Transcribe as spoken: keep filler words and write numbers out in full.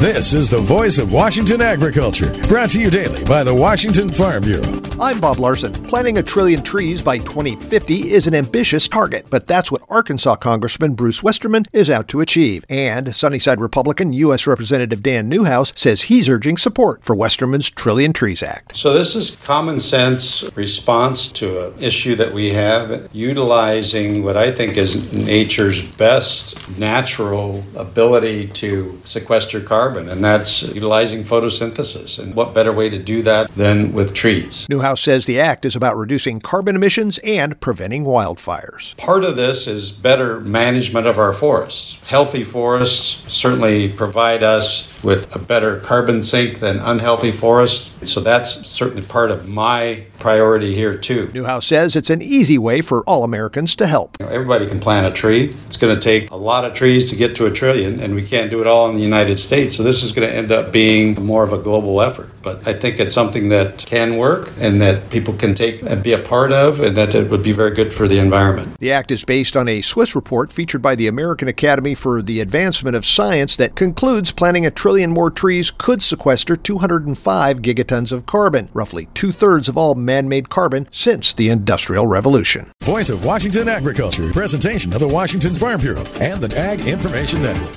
This is the voice of Washington agriculture, brought to you daily by the Washington Farm Bureau. I'm Bob Larson. Planting a trillion trees by twenty fifty is an ambitious target, but that's what Arkansas Congressman Bruce Westerman is out to achieve. And Sunnyside Republican U S Representative Dan Newhouse says he's urging support for Westerman's Trillion Trees Act. So this is common sense response to an issue that we have, utilizing what I think is nature's best natural ability to sequester carbon. And that's utilizing photosynthesis. And what better way to do that than with trees? Newhouse says the act is about reducing carbon emissions and preventing wildfires. Part of this is better management of our forests. Healthy forests certainly provide us with a better carbon sink than unhealthy forests. So that's certainly part of my priority here too. Newhouse says it's an easy way for all Americans to help. You know, everybody can plant a tree. It's going to take a lot of trees to get to a trillion, and we can't do it all in the United States. So this is going to end up being more of a global effort. But I think it's something that can work and that people can take and be a part of, and that it would be very good for the environment. The act is based on a Swiss report featured by the American Academy for the Advancement of Science that concludes planting a trillion more trees could sequester two hundred five gigatons of carbon, roughly two-thirds of all man-made carbon since the Industrial Revolution. Voice of Washington agriculture, presentation of the Washington Farm Bureau and the Ag Information Network.